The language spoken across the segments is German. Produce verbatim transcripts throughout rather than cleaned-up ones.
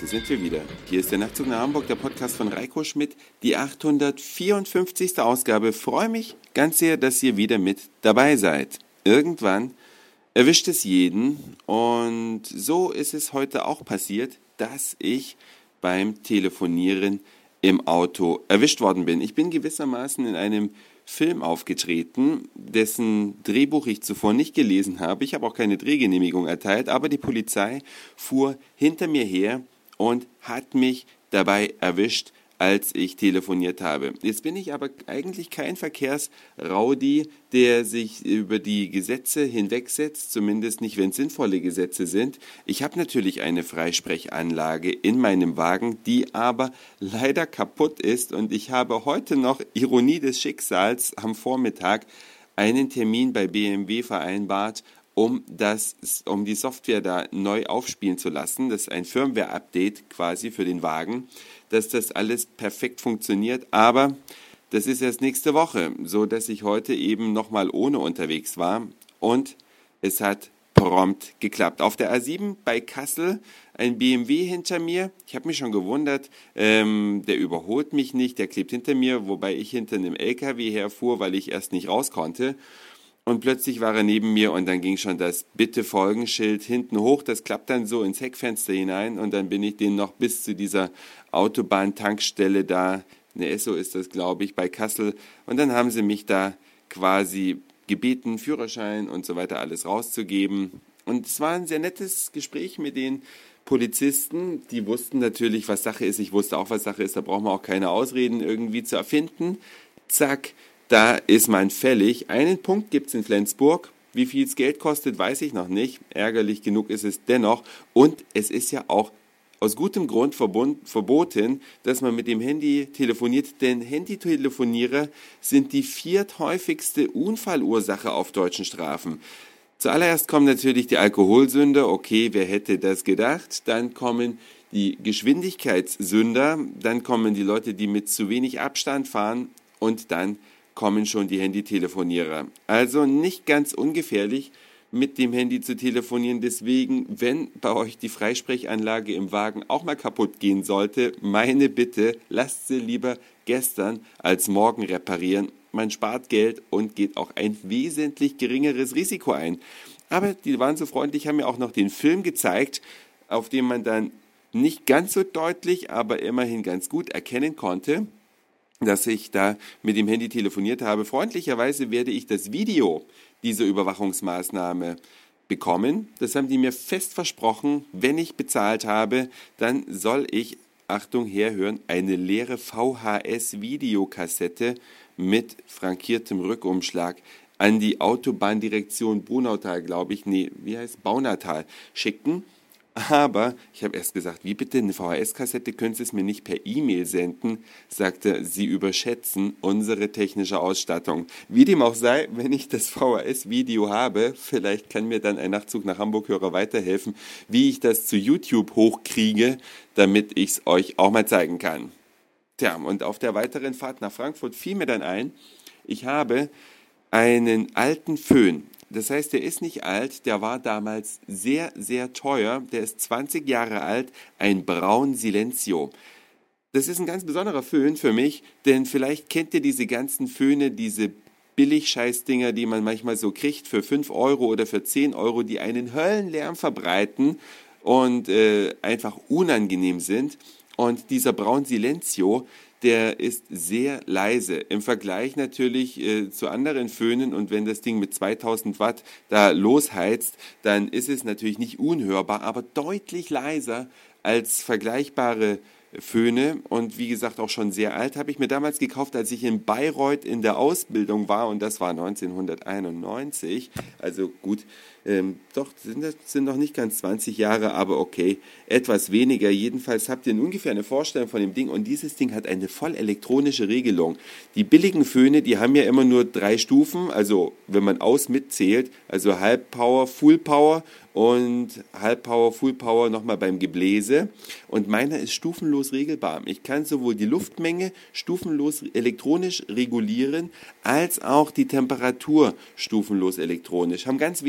heute sind wir wieder. Hier ist der Nachtzug nach Hamburg, der Podcast von Reiko Schmidt, die achthundertvierundfünfzigste Ausgabe. Freue mich ganz sehr, dass ihr wieder mit dabei seid. Irgendwann erwischt es jeden und so ist es heute auch passiert, dass ich beim Telefonieren im Auto erwischt worden bin. Ich bin gewissermaßen in einem Film aufgetreten, dessen Drehbuch ich zuvor nicht gelesen habe. Ich habe auch keine Drehgenehmigung erteilt, aber die Polizei fuhr hinter mir her und hat mich dabei erwischt, als ich telefoniert habe. Jetzt bin ich aber eigentlich kein Verkehrsraudi, der sich über die Gesetze hinwegsetzt, zumindest nicht, wenn es sinnvolle Gesetze sind. Ich habe natürlich eine Freisprechanlage in meinem Wagen, die aber leider kaputt ist und ich habe heute noch, Ironie des Schicksals, am Vormittag einen Termin bei B M W vereinbart, um das, um die Software da neu aufspielen zu lassen. Das ist ein Firmware-Update quasi für den Wagen, dass das alles perfekt funktioniert. Aber das ist erst nächste Woche, so dass ich heute eben nochmal ohne unterwegs war und es hat prompt geklappt. Auf der A sieben bei Kassel ein B M W hinter mir. Ich habe mich schon gewundert, ähm, der überholt mich nicht, der klebt hinter mir, wobei ich hinter einem L K W herfuhr, weil ich erst nicht raus konnte. Und plötzlich war er neben mir und dann ging schon das Bitte-Folgen-Schild hinten hoch. Das klappt dann so ins Heckfenster hinein und dann bin ich den noch bis zu dieser Autobahntankstelle da, eine Esso ist das, glaube ich, bei Kassel. Und dann haben sie mich da quasi gebeten, Führerschein und so weiter alles rauszugeben. Und es war ein sehr nettes Gespräch mit den Polizisten. Die wussten natürlich, was Sache ist. Ich wusste auch, was Sache ist. Da braucht man auch keine Ausreden irgendwie zu erfinden. Zack. Da ist man fällig. Einen Punkt gibt's in Flensburg. Wie viel es Geld kostet, weiß ich noch nicht. Ärgerlich genug ist es dennoch. Und es ist ja auch aus gutem Grund verbund, verboten, dass man mit dem Handy telefoniert. Denn Handytelefonierer sind die vierthäufigste Unfallursache auf deutschen Strafen. Zuallererst kommen natürlich die Alkoholsünder. Okay, wer hätte das gedacht? Dann kommen die Geschwindigkeitssünder. Dann kommen die Leute, die mit zu wenig Abstand fahren. Und dann kommen schon die Handytelefonierer. Also nicht ganz ungefährlich, mit dem Handy zu telefonieren. Deswegen, wenn bei euch die Freisprechanlage im Wagen auch mal kaputt gehen sollte, meine Bitte, lasst sie lieber gestern als morgen reparieren. Man spart Geld und geht auch ein wesentlich geringeres Risiko ein. Aber die waren so freundlich, haben mir auch noch den Film gezeigt, auf dem man dann nicht ganz so deutlich, aber immerhin ganz gut erkennen konnte, dass ich da mit dem Handy telefoniert habe. Freundlicherweise werde ich das Video dieser Überwachungsmaßnahme bekommen. Das haben die mir fest versprochen. Wenn ich bezahlt habe, dann soll ich, Achtung, herhören, eine leere V H S-Videokassette mit frankiertem Rückumschlag an die Autobahndirektion Brunautal, glaube ich, nee, wie heißt Baunatal, schicken. Aber ich habe erst gesagt, wie bitte, eine V H S-Kassette, können Sie es mir nicht per E-Mail senden? Sagte, Sie überschätzen unsere technische Ausstattung. Wie dem auch sei, wenn ich das V H S-Video habe, vielleicht kann mir dann ein Nachtzug nach Hamburg-Hörer weiterhelfen, wie ich das zu YouTube hochkriege, damit ich es euch auch mal zeigen kann. Tja, und auf der weiteren Fahrt nach Frankfurt fiel mir dann ein, ich habe einen alten Föhn. Das heißt, der ist nicht alt, der war damals sehr, sehr teuer. Der ist zwanzig Jahre alt, ein Braun Silencio. Das ist ein ganz besonderer Föhn für mich, denn vielleicht kennt ihr diese ganzen Föhne, diese Billig-Scheißdinger, die man manchmal so kriegt für fünf Euro oder für zehn Euro, die einen Höllenlärm verbreiten und äh, einfach unangenehm sind. Und dieser Braun Silencio, der ist sehr leise im Vergleich natürlich äh, zu anderen Föhnen und wenn das Ding mit zweitausend Watt da losheizt, dann ist es natürlich nicht unhörbar, aber deutlich leiser als vergleichbare Föhne und wie gesagt auch schon sehr alt, habe ich mir damals gekauft, als ich in Bayreuth in der Ausbildung war und das war neunzehnhunderteinundneunzig, also gut, ähm, doch, sind das sind noch nicht ganz zwanzig Jahre, aber okay, etwas weniger. Jedenfalls habt ihr ungefähr eine Vorstellung von dem Ding und dieses Ding hat eine voll elektronische Regelung. Die billigen Föhne, die haben ja immer nur drei Stufen, also wenn man aus mitzählt, also Halbpower, Full Power und Halbpower, Full Power nochmal beim Gebläse und meiner ist stufenlos regelbar. Ich kann sowohl die Luftmenge stufenlos elektronisch regulieren, als auch die Temperatur stufenlos elektronisch. Haben ganz wenige Föhne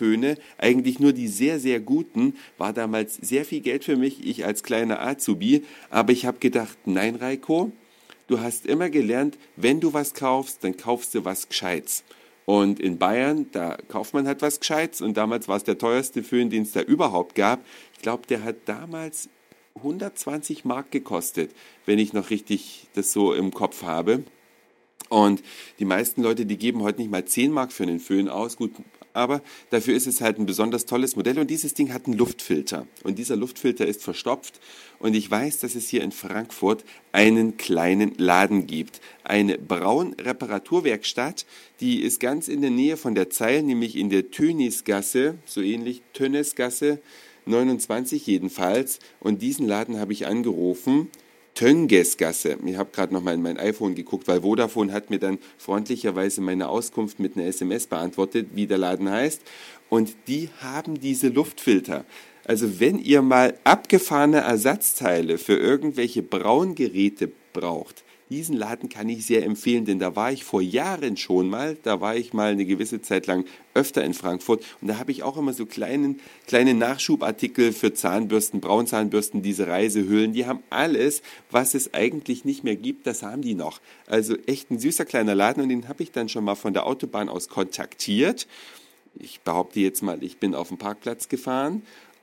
Föhne, eigentlich nur die sehr, sehr guten, war damals sehr viel Geld für mich, ich als kleiner Azubi, aber ich habe gedacht, nein Reiko, du hast immer gelernt, wenn du was kaufst, dann kaufst du was Gescheites. Und in Bayern, da kauft man halt was Gescheites und damals war es der teuerste Föhn, den es da überhaupt gab. Ich glaube, der hat damals hundertzwanzig Mark gekostet, wenn ich noch richtig das so im Kopf habe. Und die meisten Leute, die geben heute nicht mal zehn Mark für einen Föhn aus, gut, aber dafür ist es halt ein besonders tolles Modell und dieses Ding hat einen Luftfilter und dieser Luftfilter ist verstopft und ich weiß, dass es hier in Frankfurt einen kleinen Laden gibt, eine Braun-Reparaturwerkstatt, die ist ganz in der Nähe von der Zeil, nämlich in der Tönisgasse, so ähnlich Tönnesgasse, neunundzwanzig jedenfalls und diesen Laden habe ich angerufen, Töngesgasse. Ich habe gerade noch mal in mein iPhone geguckt, weil Vodafone hat mir dann freundlicherweise meine Auskunft mit einer S M S beantwortet, wie der Laden heißt. Und die haben diese Luftfilter. Also wenn ihr mal abgefahrene Ersatzteile für irgendwelche Braungeräte braucht, diesen Laden kann ich sehr empfehlen, denn da war ich vor Jahren schon mal, da war ich mal eine gewisse Zeit lang öfter in Frankfurt und da habe ich auch immer so kleinen, kleine Nachschubartikel für Zahnbürsten, Braunzahnbürsten, diese Reisehüllen, die haben alles, was es eigentlich nicht mehr gibt, das haben die noch. Also echt ein süßer kleiner Laden und den habe ich dann schon mal von der Autobahn aus kontaktiert. Ich behaupte jetzt mal, ich bin auf den Parkplatz gefahren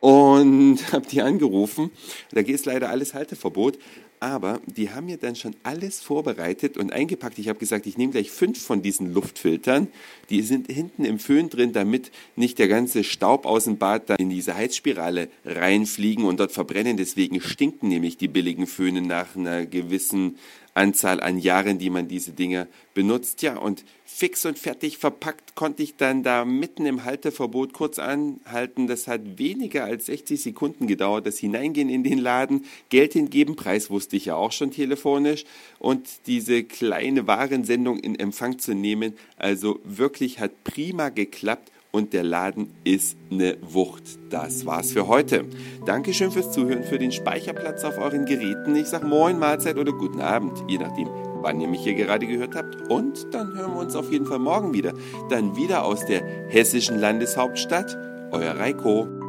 und habe die angerufen. Da ist leider alles Halteverbot. Aber die haben mir dann schon alles vorbereitet und eingepackt. Ich habe gesagt, ich nehme gleich fünf von diesen Luftfiltern. Die sind hinten im Föhn drin, damit nicht der ganze Staub aus dem Bad da in diese Heizspirale reinfliegen und dort verbrennen. Deswegen stinken nämlich die billigen Föhne nach einer gewissen Anzahl an Jahren, die man diese Dinger benutzt. Ja, und fix und fertig verpackt konnte ich dann da mitten im Halteverbot kurz anhalten. Das hat weniger als sechzig Sekunden gedauert, das Hineingehen in den Laden, Geld hingeben, Preis wusste ich ja auch schon telefonisch und diese kleine Warensendung in Empfang zu nehmen. Also wirklich hat prima geklappt. Und der Laden ist eine Wucht. Das war's für heute. Dankeschön fürs Zuhören, für den Speicherplatz auf euren Geräten. Ich sag Moin, Mahlzeit oder guten Abend, je nachdem, wann ihr mich hier gerade gehört habt. Und dann hören wir uns auf jeden Fall morgen wieder. Dann wieder aus der hessischen Landeshauptstadt. Euer Reiko.